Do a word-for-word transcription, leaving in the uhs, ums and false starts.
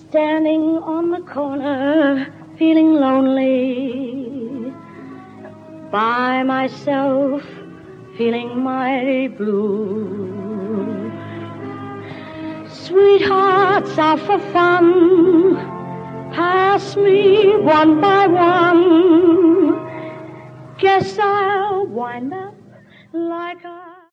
standing on the corner, feeling lonely. By myself, feeling mighty blue. Sweethearts are for fun. Pass me one by one. Guess I'll wind up like a